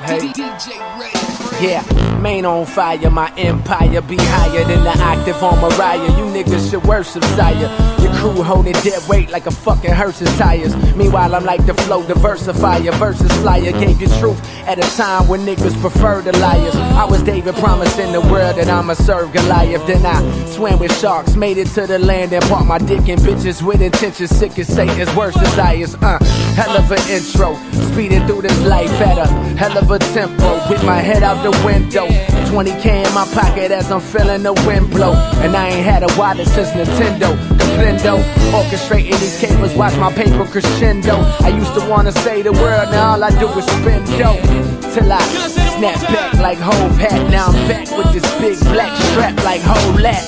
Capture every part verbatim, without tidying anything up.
Hey. Yeah, Maine on fire, my empire be higher than the octave on Mariah. You niggas should worship sire. Your crew holding dead weight like a fucking hearse's tires. Meanwhile, I'm like the flow diversifier versus flyer. Gave you truth at a time when niggas prefer the liars. I was David promising the world that I'ma serve Goliath. Then I swam with sharks, made it to the land and parked my dick in bitches with intentions sick as Satan's worst desires. Uh, hell of an intro, speeding through this life at a hell of a tempo. With my head out the window, twenty K in my pocket as I'm feeling the wind blow. And I ain't had a wallet since Nintendo. Comprendo, orchestrating these cables, watch my paper crescendo. I used to wanna say the word, now all I do is spin dough. Till I snap back like Hove hat. Now I'm back with this big black strap like Hove lat.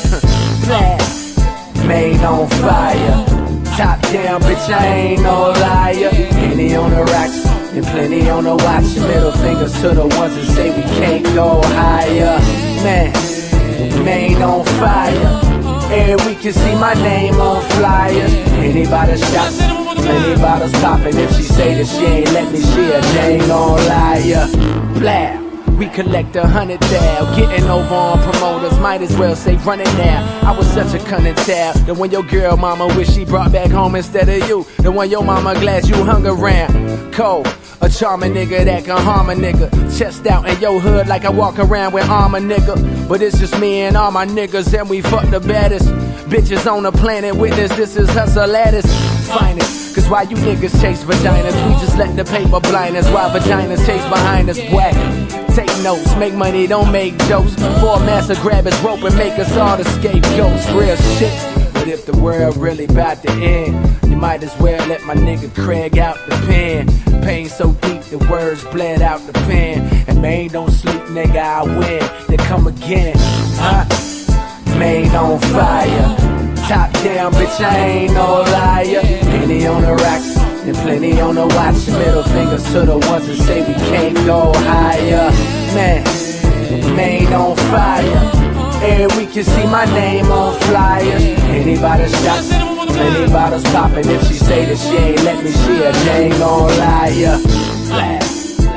Maine on fire, top down, bitch, I ain't no liar. Henny on the rocks and plenty on the watch. Middle fingers to the ones that say we can't go higher. Man, Maine on fire. Every week you see my name on flyers. Anybody shots, plenty bottles popping. If she say that she ain't let me, she a dang on liar. Blah. We collect a hundred thou, getting over on promoters, might as well say run it now. I was such a cunning towel, the one your girl mama wish she brought back home instead of you. The one your mama glad you hung around. Cold, a charming nigga that can harm a nigga. Chest out in your hood like I walk around with armor, nigga. But it's just me and all my niggas and we fuck the baddest bitches on the planet. Witness, this is hustle at its finest. Cause why you niggas chase vaginas, we just let the paper blind us. Why vaginas chase behind us, whack. Take notes, make money, don't make jokes. For a master grab his rope and make us all the scapegoats. Real shit, but if the world really about to end, you might as well let my nigga Craig out the pen. Pain so deep, the words bled out the pen. And Maine don't sleep, nigga, I win. They come again, huh? Maine on fire, top down, bitch, I ain't no liar. Henny on the rocks and plenty on the watch. Middle fingers to the ones that say we can't go higher. Man, Maine on fire. Every week you see my name on flyers. Anybody shots, plenty bottles popping. If she say that she ain't let me, she a dang on liar. Blast.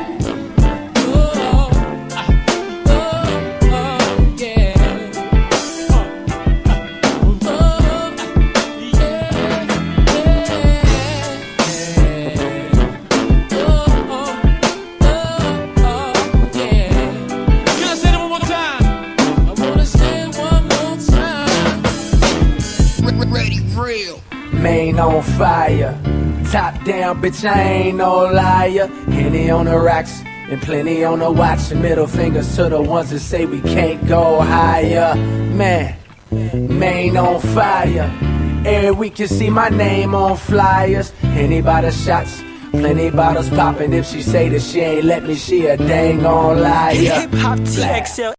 Maine on fire, top down, bitch, I ain't no liar. Henny on the rocks and plenty on the watch. And middle fingers to the ones that say we can't go higher. Man, Maine on fire. Every week you see my name on flyers. Anybody shots, plenty bottles popping. If she say that she ain't let me, she a dang on liar. Hip Hop T X L